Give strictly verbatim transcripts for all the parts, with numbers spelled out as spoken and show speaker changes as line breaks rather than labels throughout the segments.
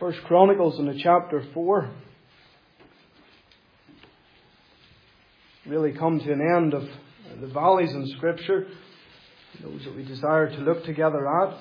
First Chronicles in the chapter four. Really come to an end of the valleys in Scripture, those that we desire to look together at.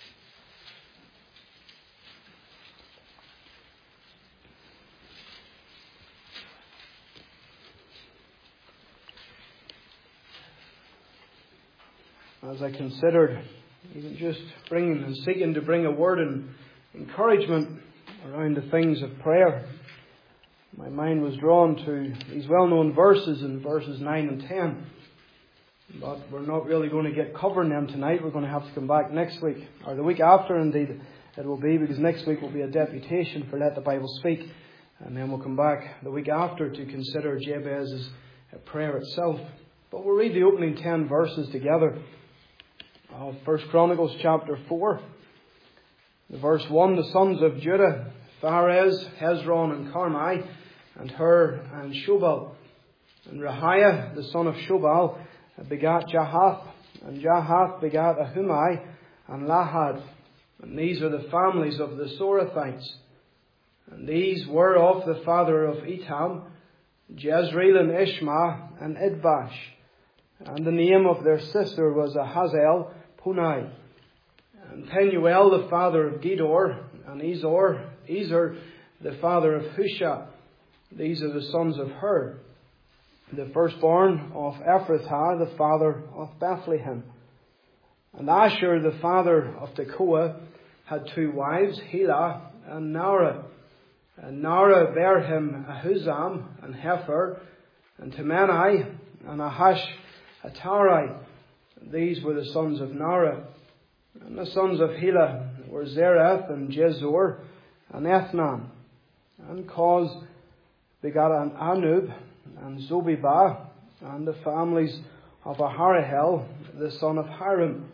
As I considered even just bringing and seeking to bring a word and encouragement around the things of prayer, my mind was drawn to these well-known verses in verses nine and ten. But we're not really going to get covering them tonight. We're going to have to come back next week, or the week after indeed it will be, because next week will be a deputation for Let the Bible Speak. And then we'll come back the week after to consider Jabez's prayer itself. But we'll read the opening ten verses together of First Chronicles chapter four. Verse one, the sons of Judah, Pharez, Hezron and Carmi, and Hur and Shobal. And Rehiah, the son of Shobal, begat Jahath, and Jahath begat Ahumai and Lahad. And these are the families of the Sorathites. And these were of the father of Etam, Jezreel and Ishma and Idbash. And the name of their sister was Ahazel Punai. And Penuel, the father of Gedor, and Ezor, Ezer, the father of Husha. These are the sons of Hur, the firstborn of Ephrathah, the father of Bethlehem. And Asher, the father of Tekoa, had two wives, Helah and Nara. And Nara bare him Ahuzam and Hefer, and Temanai and Ahash Atarai. These were the sons of Nara. And the sons of Helah were Zereth and Jezor and Ethnan. And Koz begat an Anub and Zobibah, and the families of Aharahel, the son of Hiram.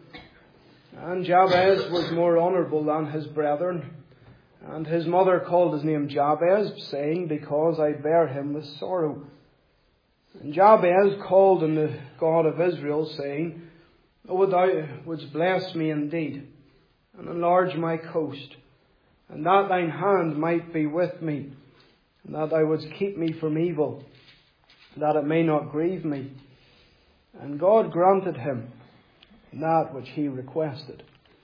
And Jabez was more honourable than his brethren. And his mother called his name Jabez, saying, because I bare him with sorrow. And Jabez called on the God of Israel, saying, O thou wouldst bless me indeed, and enlarge my coast, and that thine hand might be with me, and that thou wouldst keep me from evil, that it may not grieve me. And God granted him that which he requested.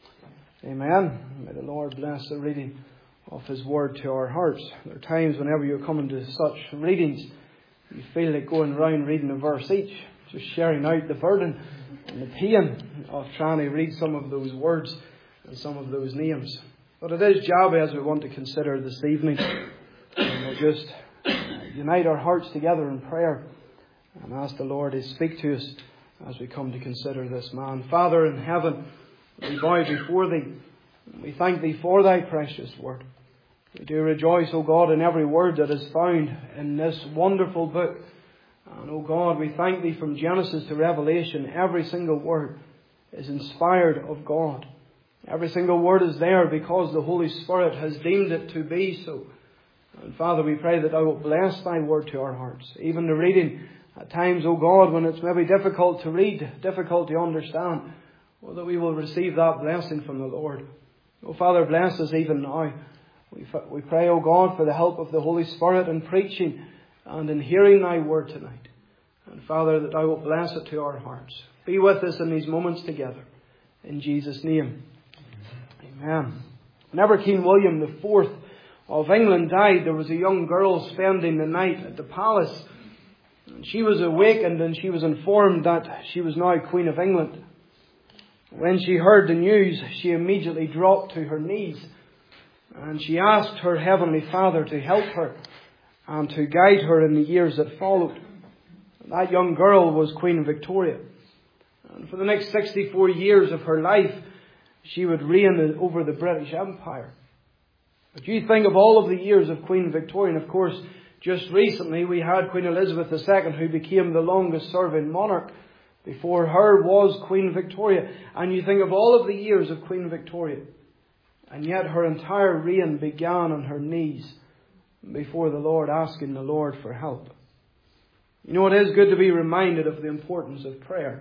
Amen. May the Lord bless the reading of His Word to our hearts. There are times whenever you're coming to such readings, you feel like going round reading a verse each, just sharing out the burden and the pain of trying to read some of those words and some of those names. But it is Jabez we want to consider this evening. And we'll just unite our hearts together in prayer and ask the Lord to speak to us as we come to consider this man. Father in heaven, we bow before Thee. We thank Thee for Thy precious Word. We do rejoice, O God, in every word that is found in this wonderful book. And, O God, we thank Thee from Genesis to Revelation. Every single word is inspired of God. Every single word is there because the Holy Spirit has deemed it to be so. And, Father, we pray that Thou wilt bless Thy Word to our hearts. Even the reading at times, O God, when it's maybe difficult to read, difficult to understand, well, that we will receive that blessing from the Lord. O Father, bless us even now. We, we pray, O God, for the help of the Holy Spirit in preaching and in hearing Thy Word tonight. And Father, that Thou wilt bless it to our hearts. Be with us in these moments together. In Jesus' name. Amen. Whenever King William the Fourth of England died, there was a young girl spending the night at the palace. And she was awakened and she was informed that she was now Queen of England. When she heard the news, she immediately dropped to her knees. And she asked her Heavenly Father to help her and to guide her in the years that followed. That young girl was Queen Victoria. And for the next sixty-four years of her life, she would reign over the British Empire. But you think of all of the years of Queen Victoria, and of course, just recently we had Queen Elizabeth the Second, who became the longest serving monarch. Before her was Queen Victoria. And you think of all of the years of Queen Victoria. And yet her entire reign began on her knees before the Lord, asking the Lord for help. You know, it is good to be reminded of the importance of prayer.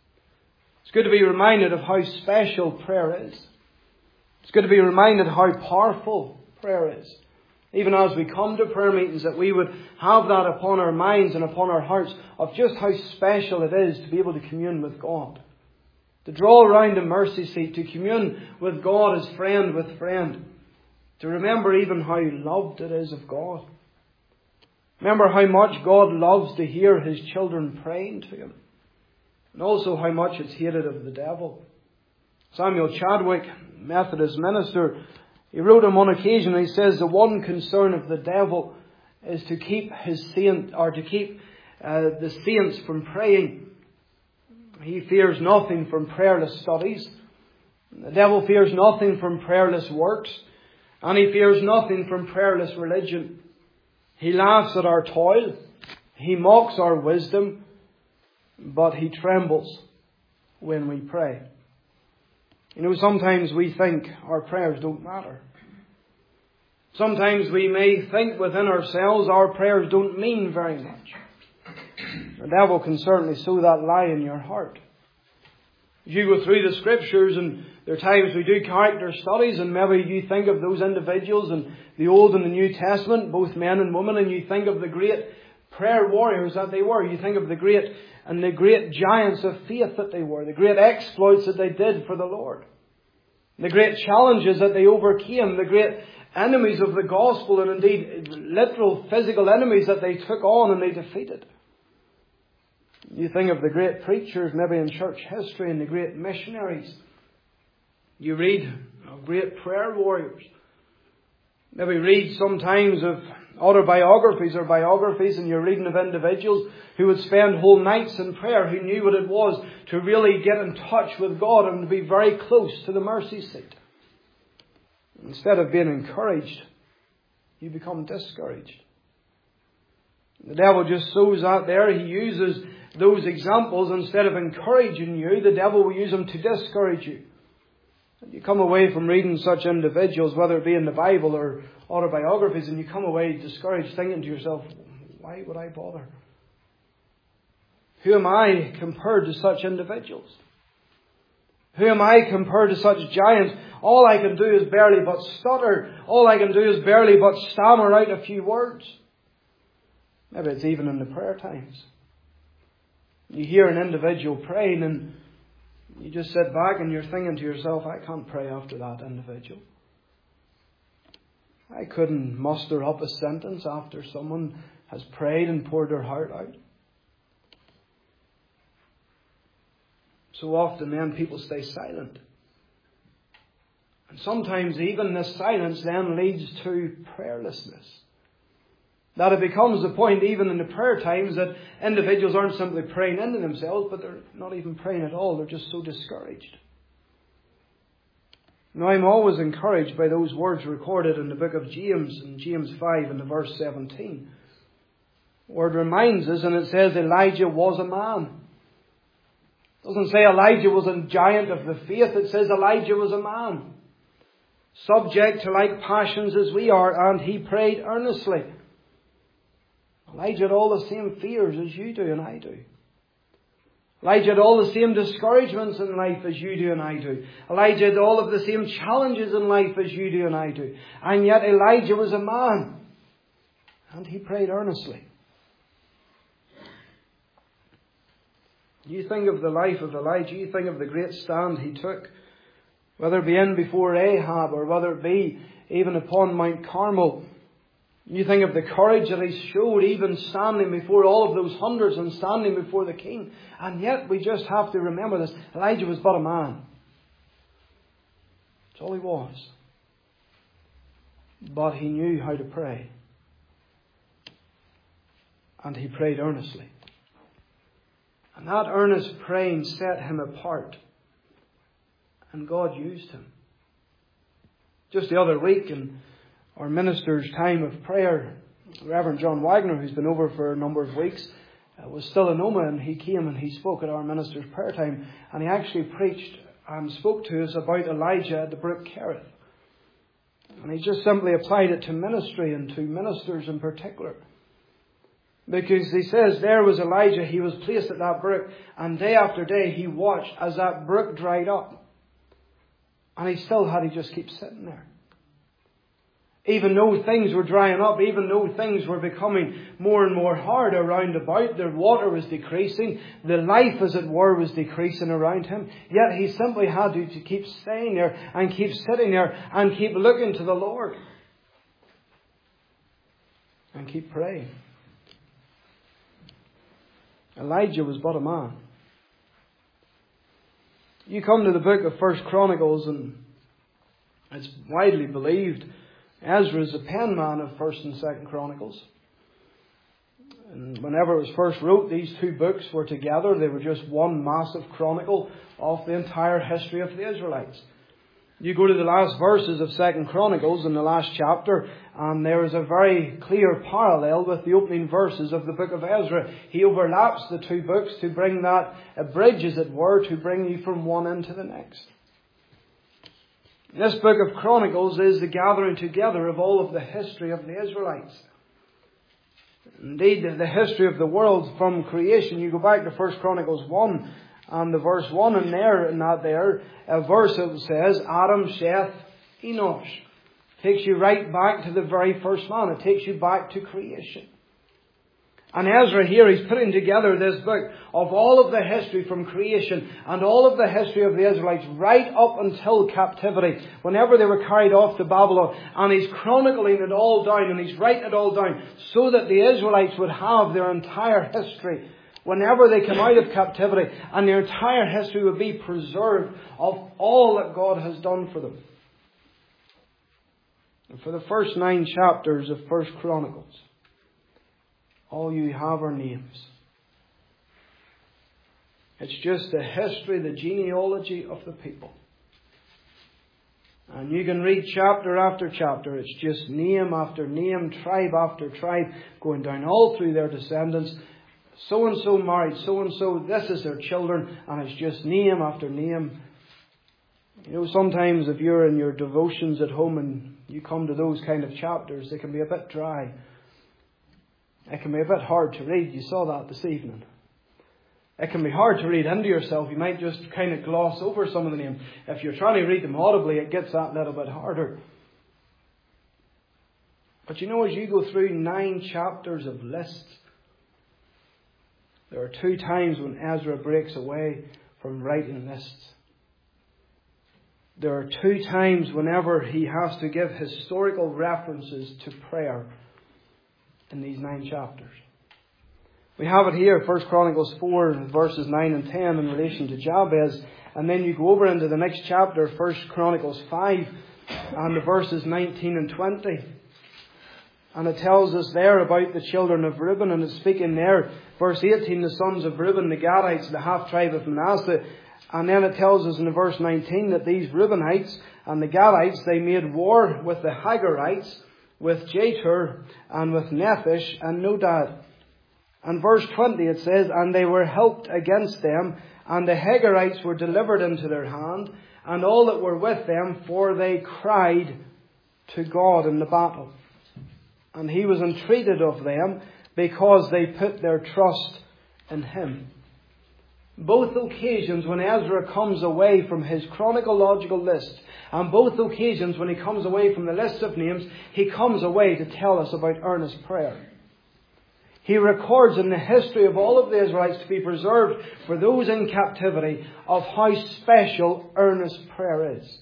It's good to be reminded of how special prayer is. It's good to be reminded how powerful prayer is. Even as we come to prayer meetings, that we would have that upon our minds and upon our hearts of just how special it is to be able to commune with God. To draw around the mercy seat, to commune with God as friend with friend. To remember even how loved it is of God. Remember how much God loves to hear His children praying to Him. And also how much it's hated of the devil. Samuel Chadwick, Methodist minister, he wrote on one occasion, he says, the one concern of the devil is to keep his saint, or to keep uh, the saints from praying. He fears nothing from prayerless studies. The devil fears nothing from prayerless works. And he fears nothing from prayerless religion. He laughs at our toil. He mocks our wisdom. But he trembles when we pray. You know, sometimes we think our prayers don't matter. Sometimes we may think within ourselves our prayers don't mean very much. The devil can certainly sow that lie in your heart. As you go through the Scriptures, and there are times we do character studies, and maybe you think of those individuals in the Old and the New Testament, both men and women, and you think of the great prayer warriors that they were. You think of the great and the great giants of faith that they were, the great exploits that they did for the Lord, the great challenges that they overcame, the great enemies of the gospel, and indeed literal physical enemies that they took on and they defeated. You think of the great preachers maybe in church history and the great missionaries. You read of great prayer warriors. Maybe read sometimes of autobiographies or biographies, and you're reading of individuals who would spend whole nights in prayer, who knew what it was to really get in touch with God and to be very close to the mercy seat. Instead of being encouraged, you become discouraged. The devil just sows that there. He uses those examples. Instead of encouraging you, the devil will use them to discourage you. You come away from reading such individuals, whether it be in the Bible or autobiographies, and you come away discouraged, thinking to yourself, why would I bother? Who am I compared to such individuals? Who am I compared to such giants? All I can do is barely but stutter. All I can do is barely but stammer out a few words. Maybe it's even in the prayer times. You hear an individual praying and you just sit back and you're thinking to yourself, I can't pray after that individual. I couldn't muster up a sentence after someone has prayed and poured their heart out. So often then people stay silent. And sometimes even this silence then leads to prayerlessness. That it becomes the point even in the prayer times that individuals aren't simply praying into themselves, but they're not even praying at all. They're just so discouraged. Now I'm always encouraged by those words recorded in the book of James, in James five and verse seventeen. Where it reminds us, and it says Elijah was a man. It doesn't say Elijah was a giant of the faith. It says Elijah was a man. Subject to like passions as we are, and he prayed earnestly. Elijah had all the same fears as you do and I do. Elijah had all the same discouragements in life as you do and I do. Elijah had all of the same challenges in life as you do and I do. And yet Elijah was a man. And he prayed earnestly. You think of the life of Elijah. You think of the great stand he took. Whether it be in before Ahab or whether it be even upon Mount Carmel. You think of the courage that he showed even standing before all of those hundreds and standing before the king. And yet we just have to remember this. Elijah was but a man. That's all he was. But he knew how to pray. And he prayed earnestly. And that earnest praying set him apart. And God used him. Just the other week in our minister's time of prayer, Reverend John Wagner, who's been over for a number of weeks, uh, was still in Oma, and he came and he spoke at our minister's prayer time, and he actually preached and spoke to us about Elijah at the brook Kerith. And he just simply applied it to ministry and to ministers in particular. Because he says there was Elijah, he was placed at that brook, and day after day he watched as that brook dried up. And he still had to just keep sitting there. Even though things were drying up, even though things were becoming more and more hard around about, the water was decreasing, the life as it were was decreasing around him. Yet he simply had to, to keep staying there and keep sitting there and keep looking to the Lord. And keep praying. Elijah was but a man. You come to the book of First Chronicles, and it's widely believed Ezra is the pen man of First and Second Chronicles. And whenever it was first wrote, these two books were together. They were just one massive chronicle of the entire history of the Israelites. You go to the last verses of Second Chronicles in the last chapter, and there is a very clear parallel with the opening verses of the book of Ezra. He overlaps the two books to bring that, a bridge as it were, to bring you from one into the next. This book of Chronicles is the gathering together of all of the history of the Israelites. Indeed, the history of the world from creation. You go back to First Chronicles one, and the verse one in there, in that there, a verse that says, Adam, Seth, Enosh. Takes you right back to the very first man. It takes you back to creation. And Ezra here, he's putting together this book of all of the history from creation and all of the history of the Israelites right up until captivity, whenever they were carried off to Babylon. And he's chronicling it all down, and he's writing it all down so that the Israelites would have their entire history whenever they come out of captivity, and their entire history would be preserved of all that God has done for them. And for the first nine chapters of First Chronicles, all you have are names. It's just the history, the genealogy of the people. And you can read chapter after chapter. It's just name after name, tribe after tribe, going down all through their descendants. So-and-so married, so-and-so, this is their children, and it's just name after name. You know, sometimes if you're in your devotions at home and you come to those kind of chapters, they can be a bit dry. It can be a bit hard to read. You saw that this evening. It can be hard to read into yourself. You might just kind of gloss over some of the names. If you're trying to read them audibly, it gets that little bit harder. But you know, as you go through nine chapters of lists, there are two times when Ezra breaks away from writing lists. There are two times whenever he has to give historical references to prayer in these nine chapters. We have it here, First Chronicles four, verses nine and ten, in relation to Jabez. And then you go over into the next chapter, First Chronicles five, and the verses nineteen and twenty. And it tells us there about the children of Reuben, and it's speaking there, verse eighteen, the sons of Reuben, the Gadites, the half-tribe of Manasseh. And then it tells us in verse nineteen that these Reubenites and the Gadites, they made war with the Hagarites, with Jetur, and with Nephish and Nodad. And verse twenty it says, and they were helped against them, and the Hagarites were delivered into their hand, and all that were with them, for they cried to God in the battle. And he was entreated of them, because they put their trust in him. Both occasions when Ezra comes away from his chronological list, and both occasions when he comes away from the list of names, he comes away to tell us about earnest prayer. He records in the history of all of the Israelites to be preserved for those in captivity of how special earnest prayer is.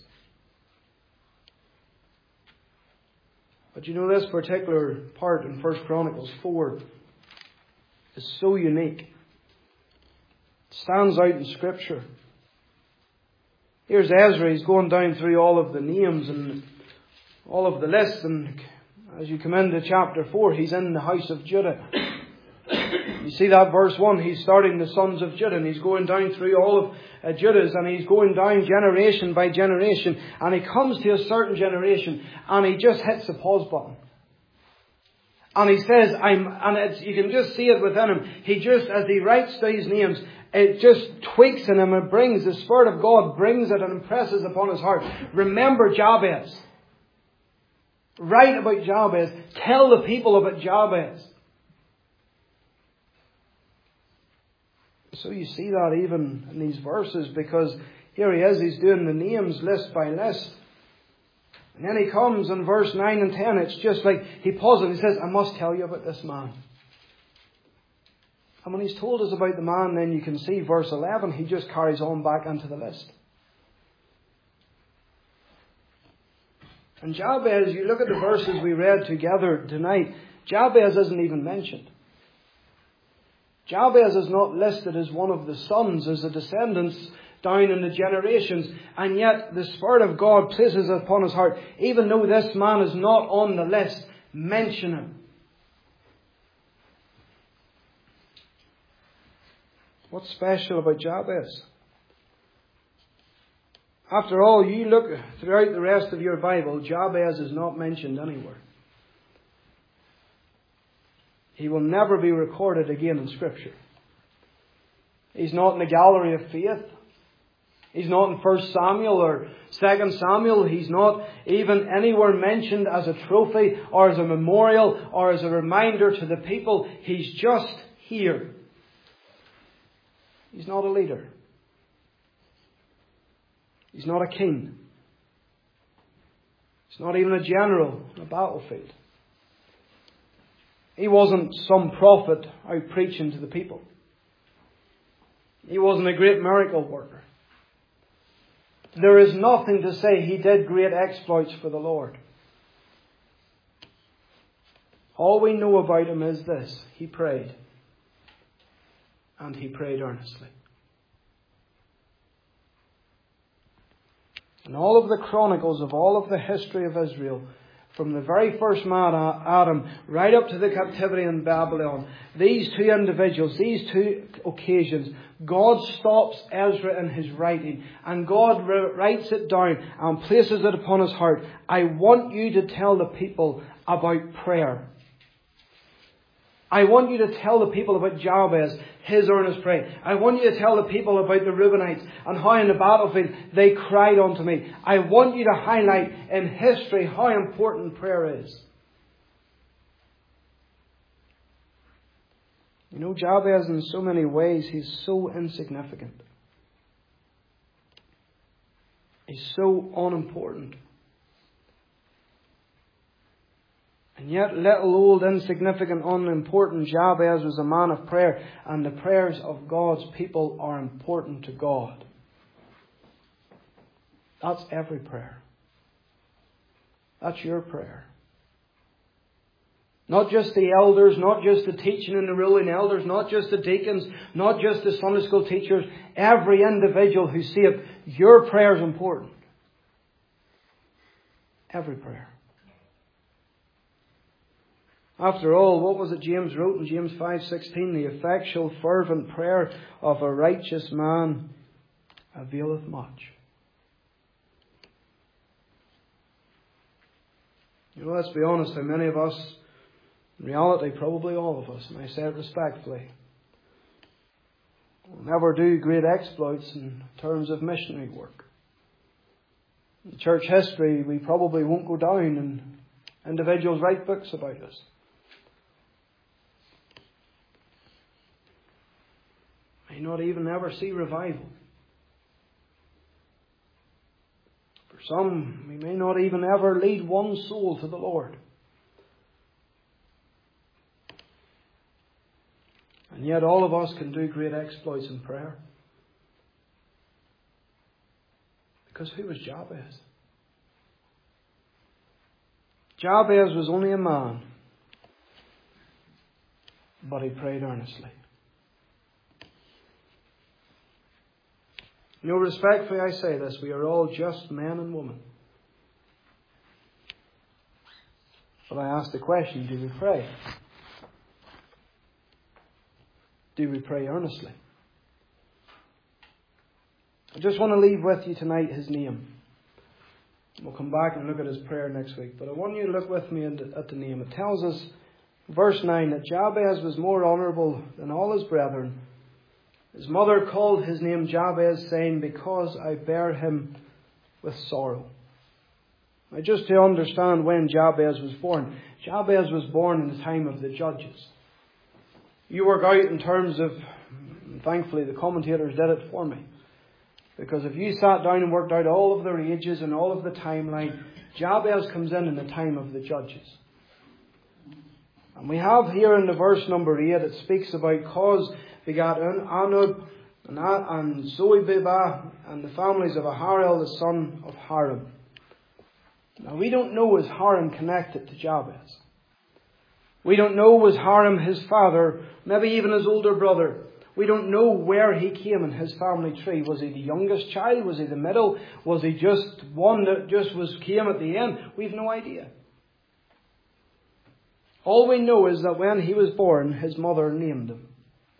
But you know, this particular part in First Chronicles four is so unique. It stands out in Scripture. Here's Ezra, he's going down through all of the names and all of the lists, and as you come into chapter four, he's in the house of Judah. You see that verse one, he's starting the sons of Judah, and he's going down through all of uh, Judah's, and he's going down generation by generation, and he comes to a certain generation, and he just hits the pause button. And he says, I'm, and it's, you can just see it within him. He just, as he writes these names, it just tweaks in him and brings, the Spirit of God brings it and impresses upon his heart. Remember Jabez. Write about Jabez. Tell the people about Jabez. So you see that even in these verses, because here he is, he's doing the names list by list. And then he comes in verse nine and ten. It's just like he pauses and he says, I must tell you about this man. And when he's told us about the man, then you can see verse eleven, he just carries on back into the list. And Jabez, you look at the verses we read together tonight, Jabez isn't even mentioned. Jabez is not listed as one of the sons, as the descendants down in the generations. And yet the Spirit of God places it upon his heart, even though this man is not on the list, mention him. What's special about Jabez? After all, you look throughout the rest of your Bible, Jabez is not mentioned anywhere. He will never be recorded again in Scripture. He's not in the gallery of faith. He's not in First Samuel or Second Samuel. He's not even anywhere mentioned as a trophy or as a memorial or as a reminder to the people. He's just here. He's not a leader. He's not a king. He's not even a general on a battlefield. He wasn't some prophet out preaching to the people. He wasn't a great miracle worker. There is nothing to say he did great exploits for the Lord. All we know about him is this: he prayed. And he prayed earnestly. And all of the chronicles of all of the history of Israel, from the very first man, Adam, right up to the captivity in Babylon, these two individuals, these two occasions, God stops Ezra in his writing, and God writes it down and places it upon his heart. I want you to tell the people about prayer. I want you to tell the people about Jabez, his earnest prayer. I want you to tell the people about the Reubenites and how in the battlefield they cried unto me. I want you to highlight in history how important prayer is. You know, Jabez in so many ways, he's so insignificant. He's so unimportant. And yet little old insignificant unimportant Jabez was a man of prayer, and the prayers of God's people are important to God. That's every prayer. That's your prayer. Not just the elders, not just the teaching and the ruling elders, not just the deacons, not just the Sunday school teachers. Every individual who's saved, your prayer is important. Every prayer. After all, what was it James wrote in James five sixteen? The effectual fervent prayer of a righteous man availeth much. You know, let's be honest, how many of us, in reality probably all of us, and I say it respectfully, will never do great exploits in terms of missionary work. In church history, we probably won't go down and individuals write books about us. May not even ever see revival. For some, we may not even ever lead one soul to the Lord. And yet all of us can do great exploits in prayer. Because who was Jabez? Jabez was only a man, but he prayed earnestly. You know, respectfully I say this, we are all just men and women. But I ask the question, do we pray? Do we pray earnestly? I just want to leave with you tonight his name. We'll come back and look at his prayer next week. But I want you to look with me at the name. It tells us, verse nine, that Jabez was more honourable than all his brethren. His mother called his name Jabez, saying, because I bear him with sorrow. Now, just to understand when Jabez was born. Jabez was born in the time of the judges. You work out in terms of, thankfully the commentators did it for me. Because if you sat down and worked out all of their ages and all of the timeline, Jabez comes in in the time of the judges. And we have here in the verse number eight, it speaks about Koz begat Anub and, and Zoebeba and the families of Aharel, the son of Harim. Now we don't know, is Harim connected to Jabez? We don't know, was Harim his father, maybe even his older brother? We don't know where he came in his family tree. Was he the youngest child? Was he the middle? Was he just one that just was came at the end? We've no idea. All we know is that when he was born, his mother named him.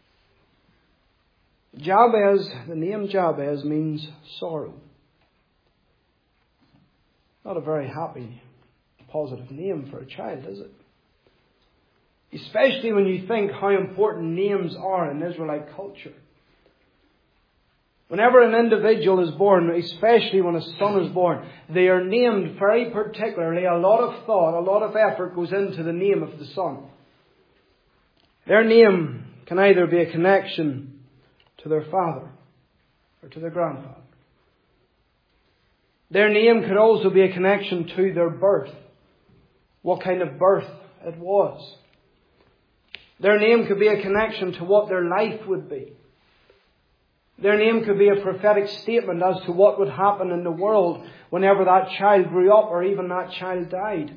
Jabez, the name Jabez means sorrow. Not a very happy, positive name for a child, is it? Especially when you think how important names are in Israelite culture. Whenever an individual is born, especially when a son is born, they are named very particularly. A lot of thought, a lot of effort goes into the name of the son. Their name can either be a connection to their father or to their grandfather. Their name could also be a connection to their birth. What kind of birth it was. Their name could be a connection to what their life would be. Their name could be a prophetic statement as to what would happen in the world whenever that child grew up or even that child died.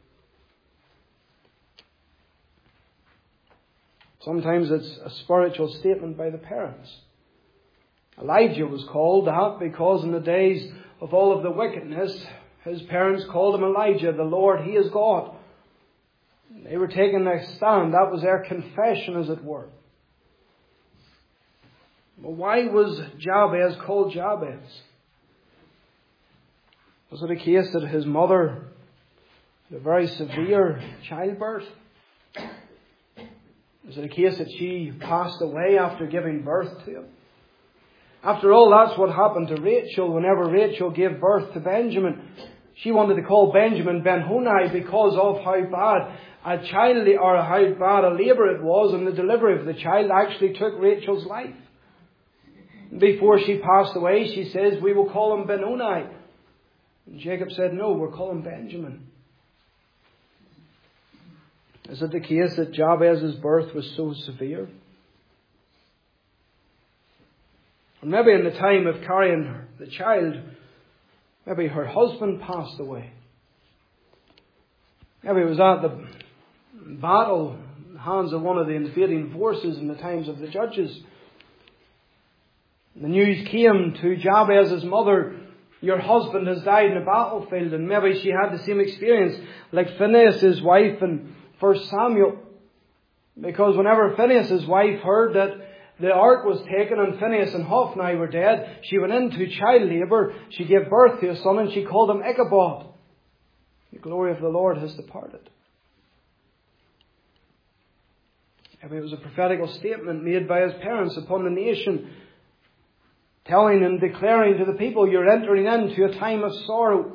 Sometimes it's a spiritual statement by the parents. Elijah was called that because in the days of all of the wickedness, his parents called him Elijah, the Lord, He is God. They were taking their stand. That was their confession, as it were. Well, why was Jabez called Jabez? Was it a case that his mother had a very severe childbirth? Was it a case that she passed away after giving birth to him? After all, that's what happened to Rachel whenever Rachel gave birth to Benjamin. She wanted to call Benjamin Ben-Honi because of how bad a child or how bad a labour it was, and the delivery of the child actually took Rachel's life. Before she passed away, she says, we will call him Ben-Honi. And Jacob said, no, we'll call him Benjamin. Is it the case that Jabez's birth was so severe? Or maybe in the time of carrying the child, maybe her husband passed away. Maybe it was at the battle in the hands of one of the invading forces in the times of the judges. The news came to Jabez's mother, your husband has died in a battlefield, and maybe she had the same experience like Phinehas' wife in First Samuel. Because whenever Phinehas' wife heard that the ark was taken and Phinehas and Hophni were dead, she went into child labour, she gave birth to a son, and she called him Ichabod. The glory of the Lord has departed. Maybe it was a prophetical statement made by his parents upon the nation, telling and declaring to the people, you're entering into a time of sorrow.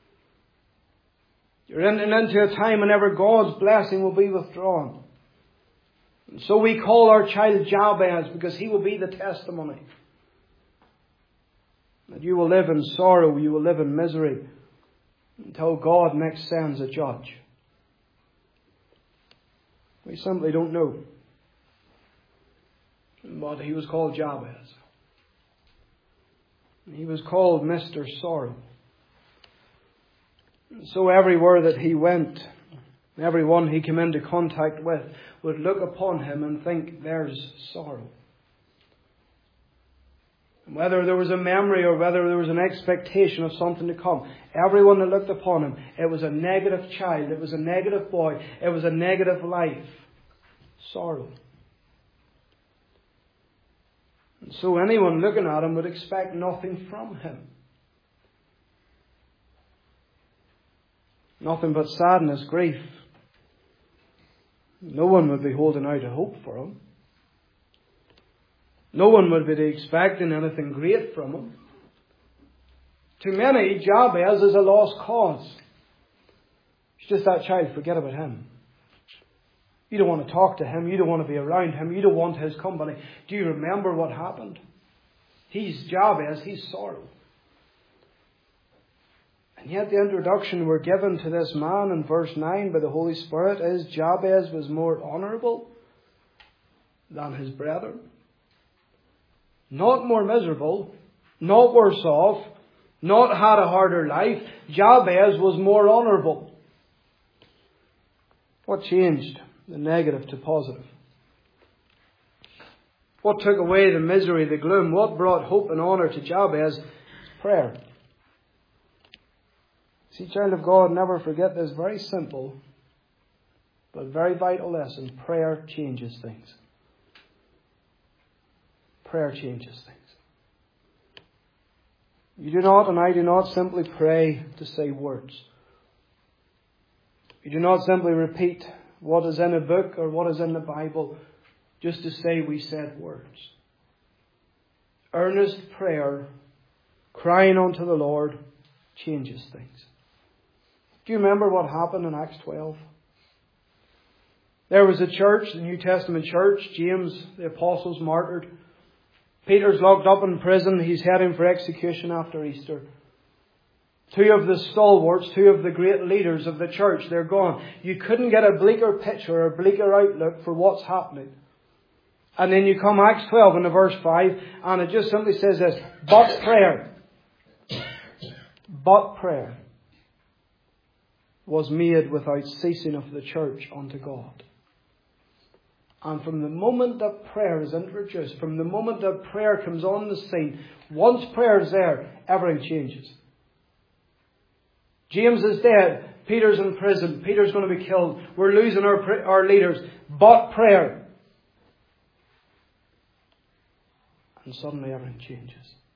You're entering into a time whenever God's blessing will be withdrawn. And so we call our child Jabez because he will be the testimony. That you will live in sorrow, you will live in misery, until God next sends a judge. We simply don't know. But he was called Jabez. He was called Mister Sorrow. And so everywhere that he went, everyone he came into contact with would look upon him and think, there's sorrow. And whether there was a memory or whether there was an expectation of something to come, everyone that looked upon him, it was a negative child, it was a negative boy, it was a negative life. Sorrow. And so anyone looking at him would expect nothing from him. Nothing but sadness, grief. No one would be holding out a hope for him. No one would be expecting anything great from him. To many, Jabez is a lost cause. It's just that child, forget about him. You don't want to talk to him. You don't want to be around him. You don't want his company. Do you remember what happened? He's Jabez. He's sorrow. And yet the introduction we're given to this man in verse nine by the Holy Spirit is Jabez was more honourable than his brethren. Not more miserable, not worse off, not had a harder life. Jabez was more honourable. What changed the negative to positive? What took away the misery, the gloom? What brought hope and honour to Jabez? Prayer. See, child of God, never forget this very simple but very vital lesson. Prayer changes things. Prayer changes things. You do not and I do not simply pray to say words. You do not simply repeat what is in a book or what is in the Bible just to say we said words. Earnest prayer, crying unto the Lord, changes things. Do you remember what happened in Acts twelve? There was a church, the New Testament church, James, the apostles, martyred. Peter's locked up in prison. He's heading for execution after Easter. Two of the stalwarts, two of the great leaders of the church, they're gone. You couldn't get a bleaker picture or a bleaker outlook for what's happening. And then you come Acts twelve in the verse five, and it just simply says this, but prayer, but prayer was made without ceasing of the church unto God. And from the moment that prayer is introduced, from the moment that prayer comes on the scene, once prayer is there, everything changes. James is dead. Peter's in prison. Peter's going to be killed. We're losing our, our leaders. But prayer. And suddenly everything changes.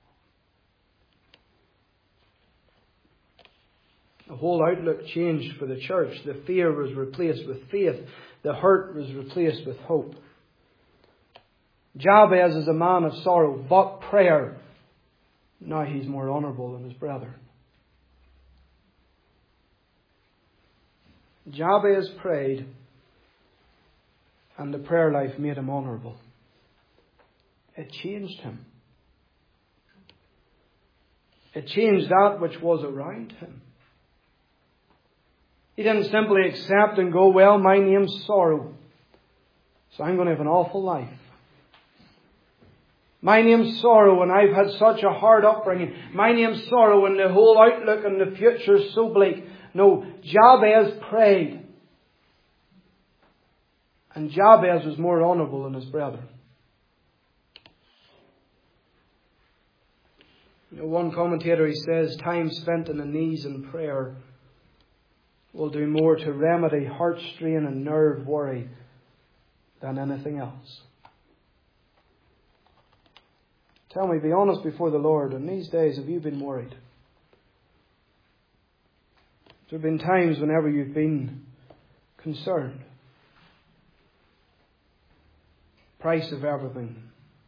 The whole outlook changed for the church. The fear was replaced with faith. The hurt was replaced with hope. Jabez is a man of sorrow, but prayer. Now he's more honourable than his brethren. Jabez prayed, and the prayer life made him honourable. It changed him. It changed that which was around him. He didn't simply accept and go, well, my name's sorrow, so I'm going to have an awful life. My name's sorrow and I've had such a hard upbringing. My name's sorrow and the whole outlook and the future is so bleak. No, Jabez prayed. And Jabez was more honourable than his brethren. You know, one commentator, he says, time spent on the knees in prayer will do more to remedy heart strain and nerve worry than anything else. Tell me, be honest before the Lord, in these days have you been worried? There have been times whenever you've been concerned. Price of everything.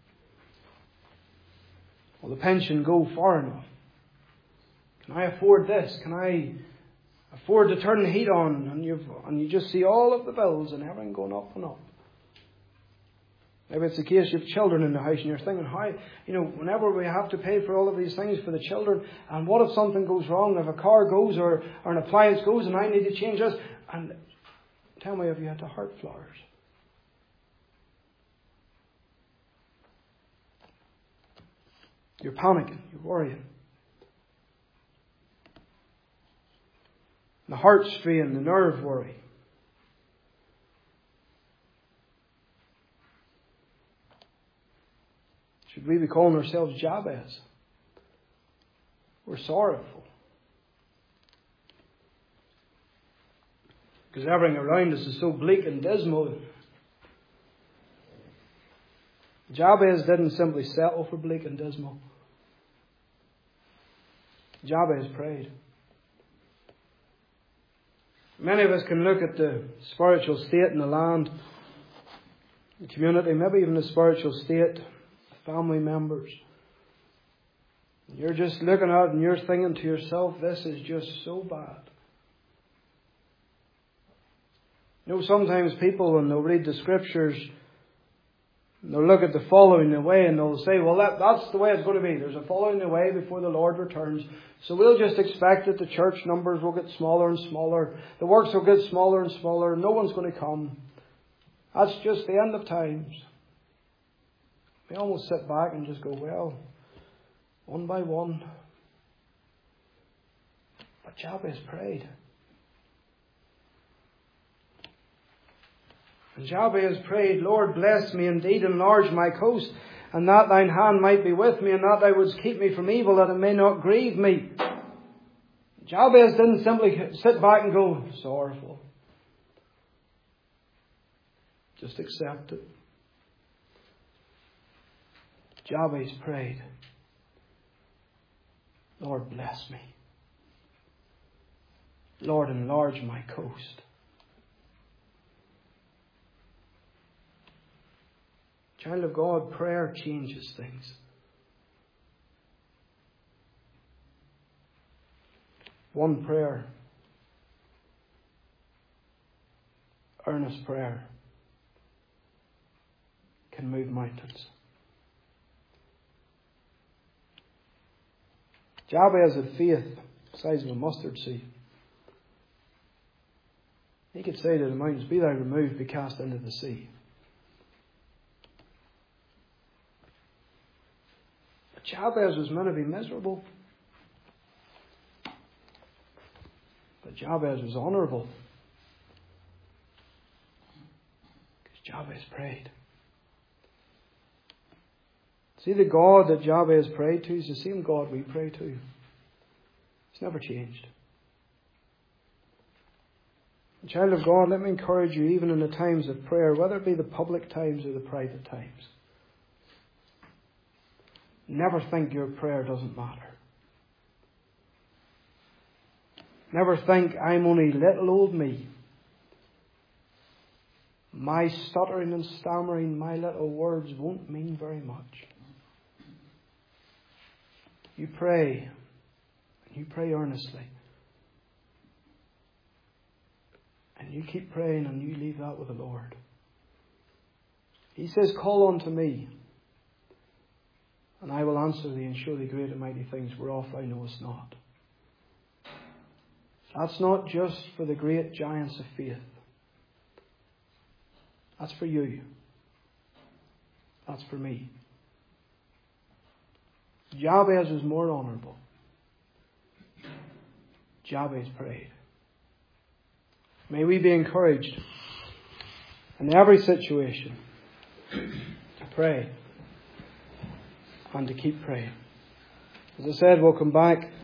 Will the pension go far enough? Can I afford this? Can I afford to turn the heat on? And, you've, and you just see all of the bills and everything going up and up. Maybe it's the case you have children in the house and you're thinking, how, you know, whenever we have to pay for all of these things for the children, and what if something goes wrong, if a car goes or, or an appliance goes and I need to change this? And tell me, have you had the heart flowers? You're panicking, you're worrying. The heart strain, the nerve worry. Should we be calling ourselves Jabez? We're sorrowful. Because everything around us is so bleak and dismal. Jabez didn't simply settle for bleak and dismal. Jabez prayed. Many of us can look at the spiritual state in the land, the community, maybe even the spiritual state, family members. You're just looking at it and you're thinking to yourself, this is just so bad. You know, sometimes people, when they'll read the scriptures, And they'll look at the following away and they'll say, well, that, that's the way it's going to be. There's a following away before the Lord returns. So we'll just expect that the church numbers will get smaller and smaller. The works will get smaller and smaller. No one's going to come. That's just the end of times. We almost sit back and just go, well, one by one. But Jabez prayed. And Jabez prayed, Lord, bless me indeed, enlarge my coast, and that thine hand might be with me, and that thou wouldst keep me from evil, that it may not grieve me. Jabez didn't simply sit back and go, sorrowful. Just accept it. Jabez prayed, Lord, bless me. Lord, enlarge my coast. Child of God, prayer changes things. One prayer, earnest prayer, can move mountains. Jabez had faith the size of a mustard seed. He could say to the mountains, be thou removed, be cast into the sea. But Jabez was meant to be miserable. But Jabez was honourable. Because Jabez prayed. See, the God that Jabez prayed to is the same God we pray to. He's never changed. Child of God, let me encourage you, even in the times of prayer, whether it be the public times or the private times, never think your prayer doesn't matter. Never think, I'm only little old me. My stuttering and stammering, my little words won't mean very much. You pray, and you pray earnestly. And you keep praying and you leave that with the Lord. He says, call unto me, and I will answer thee and show thee great and mighty things whereof thou knowest not. That's not just for the great giants of faith. That's for you. That's for me. Jabez was more honourable. Jabez prayed. May we be encouraged in every situation to pray and to keep praying. As I said, we'll come back